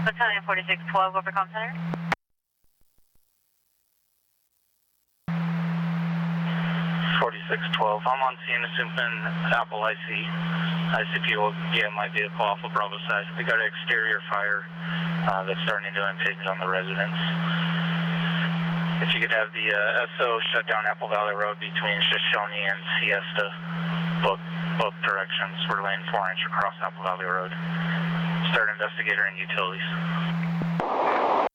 Battalion 4612 over comm center. 4612, I'm on scene, assuming Apple IC. ICP will get my vehicle off of Bravo side. We got an exterior fire that's starting to impinge on the residence. If you could have the SO shut down Apple Valley Road between Shoshone and Siesta, both directions. We're laying 4-inch across Apple Valley Road. Start investigator and utilities.